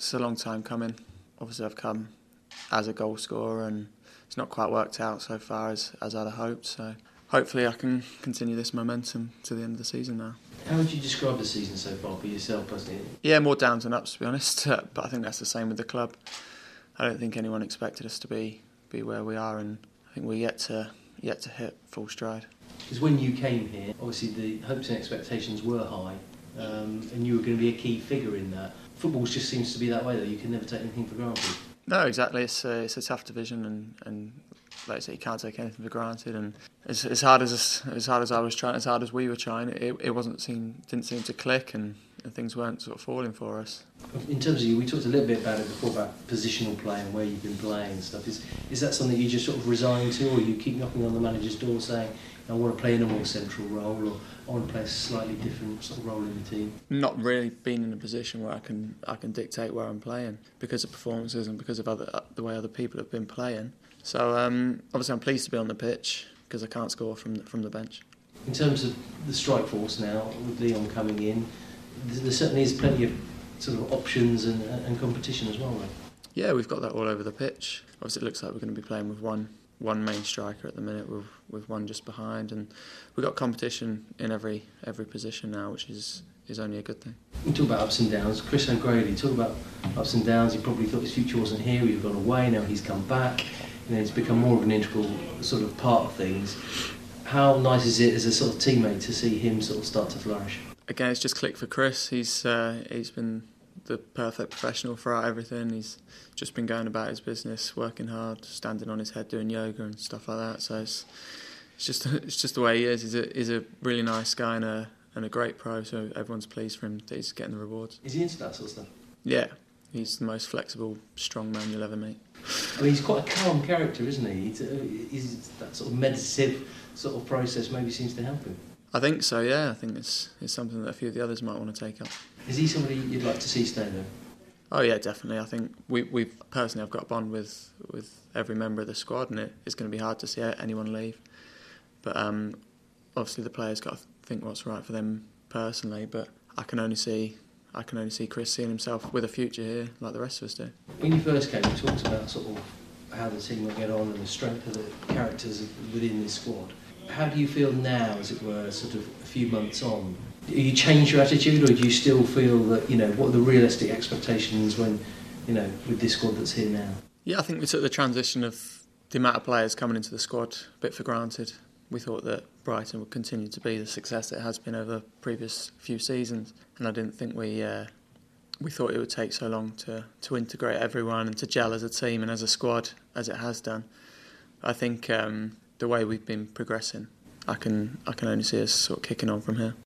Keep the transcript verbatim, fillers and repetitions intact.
it's a long time coming. Obviously, I've come as a goal scorer, and it's not quite worked out so far as, as I'd hoped. So hopefully I can continue this momentum to the end of the season now. How would you describe the season so far for yourself personally? Yeah, more downs than ups, to be honest. But I think that's the same with the club. I don't think anyone expected us to be be where we are, and I think we're yet to yet to hit full stride. Because when you came here, obviously the hopes and expectations were high, um, and you were going to be a key figure in that. Football just seems to be that way, though. You can never take anything for granted. No, exactly. It's a, it's a tough division, and, and like I say, you can't take anything for granted. And as, as hard as as hard as I was trying, as hard as we were trying, it it wasn't seem didn't seem to click, and, and things weren't sort of falling for us. In terms of you, we talked a little bit about it before about positional play and where you've been playing and stuff. Is is that something you just sort of resign to, or you keep knocking on the manager's door saying, I want to play in a more central role, or I want to play a slightly different sort of role in the team? Not really being in a position where I can I can dictate where I'm playing because of performances and because of other the way other people have been playing. So um, obviously I'm pleased to be on the pitch because I can't score from the, from the bench. In terms of the strike force now, with Leon coming in, there certainly is plenty of sort of options and, and competition as well, right? Yeah, we've got that all over the pitch. Obviously, it looks like we're going to be playing with one one main striker at the minute, with with one just behind, and we've got competition in every every position now, which is is only a good thing. You talk about ups and downs. Chris O'Grady, talk about ups and downs. He probably thought his future wasn't here. He'd gone away. Now he's come back. You know, it's become more of an integral sort of part of things. How nice is it as a sort of teammate to see him sort of start to flourish? Again, it's just clicked for Chris. He's uh, he's been the perfect professional throughout everything. He's just been going about his business, working hard, standing on his head, doing yoga and stuff like that. So it's it's just it's just the way he is. He's a he's a really nice guy and a and a great pro. So everyone's pleased for him that he's getting the rewards. Is he into that sort of stuff? Yeah, he's the most flexible, strong man you'll ever meet. I mean, he's quite a calm character, isn't he? He's, uh, he's that sort of meditative sort of process maybe seems to help him. I think so, yeah. I think it's it's something that a few of the others might want to take up. Is he somebody you'd like to see stay there? Oh yeah, definitely. I think we we personally I've got a bond with, with every member of the squad, and it, it's going to be hard to see anyone leave. But um, obviously the players got to think what's right for them personally. But I can only see I can only see Chris seeing himself with a future here, like the rest of us do. When you first came, you talked about sort of how the team will get on and the strength of the characters within this squad. How do you feel now, as it were, sort of a few months on? Do you change your attitude, or do you still feel that, you know, what are the realistic expectations when, you know, with this squad that's here now? Yeah, I think we took the transition of the amount of players coming into the squad a bit for granted. We thought that Brighton would continue to be the success it has been over the previous few seasons, and I didn't think we uh, we thought it would take so long to, to integrate everyone and to gel as a team and as a squad as it has done. I think um, the way we've been progressing, I can I can only see us sort of kicking on from here.